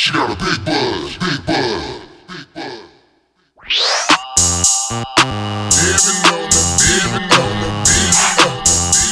She got a big buzz, big buzz, big buzz. Living on the, living on the, living on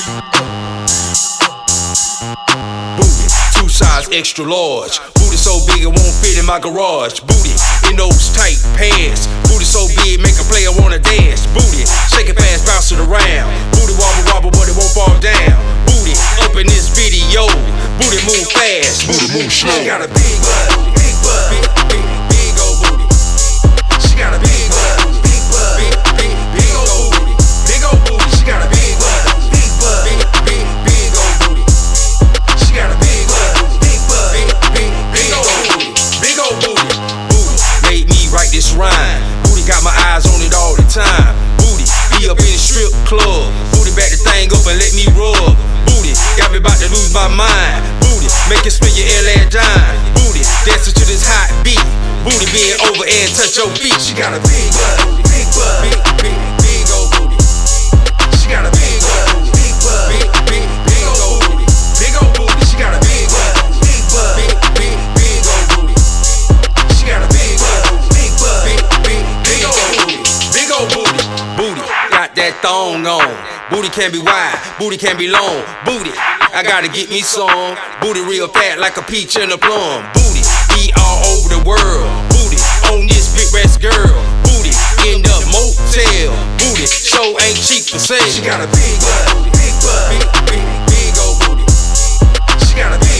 the. Booty, 2 size extra large. Booty so big it won't fit in my garage. Booty in those tight pants. Booty so big make a player wanna dance. Booty shake it fast, bounce it around. Booty wobble wobble but it won't fall down. Booty up in this video. Booty move fast, booty move slow. She got a big butt, big butt, big old booty. She got a big butt, big butt, big old booty, big old booty. She got a big butt, big butt, big old booty. She got a big butt, big butt, big old booty, big old booty. Booty made me write this rhyme. Booty got my eyes on it all the time. Booty be up in the strip club. Booty back the thing up and let me rub. Booty got me about to lose my mind. Booty make it spin your LA dime. Booty dancing to this hot beat. Booty being over and touch your feet. She got a big butt, big butt, big old booty. She got a big butt, big butt, big old booty, big old booty. She got a big butt, big butt, big old booty. She got a big butt, big butt, big old booty, big old booty. Booty got that thong on. Booty can be wide, booty can be long. Booty, I gotta get me some. Booty real fat like a peach and a plum. Booty, be all over the world. Booty, on this big breast girl. Booty, in the motel. Booty, show ain't cheap for sale. She got a big butt, big old booty. She got a big